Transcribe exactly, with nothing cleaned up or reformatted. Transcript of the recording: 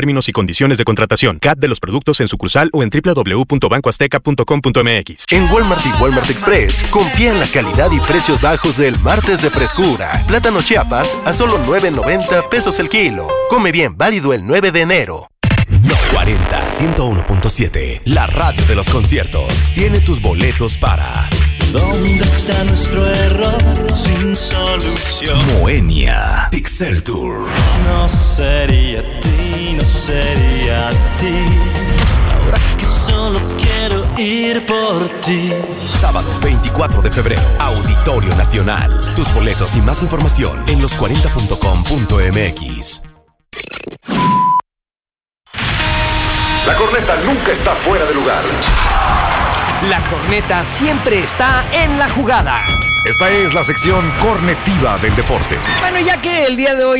Términos y condiciones de contratación. C A T de los productos en sucursal o en doble u doble u doble u punto banco azteca punto com punto m x. En Walmart y Walmart Express, confía en la calidad y precios bajos del martes de frescura. Plátano Chiapas a solo nueve noventa pesos el kilo. Come bien, válido el nueve de enero. Los cuarenta, ciento uno punto siete, la radio de los conciertos, tiene tus boletos para ¿Dónde está nuestro error sin solución? Moenia Pixel Tour. No sería ti, no sería ti. Ahora que solo quiero ir por ti. Sábado veinticuatro de febrero, Auditorio Nacional. Tus boletos y más información en los cuarenta punto com punto m x. La corneta nunca está fuera de lugar. La corneta siempre está en la jugada. Esta es la sección cornetiva del deporte. Bueno, ya que el día de hoy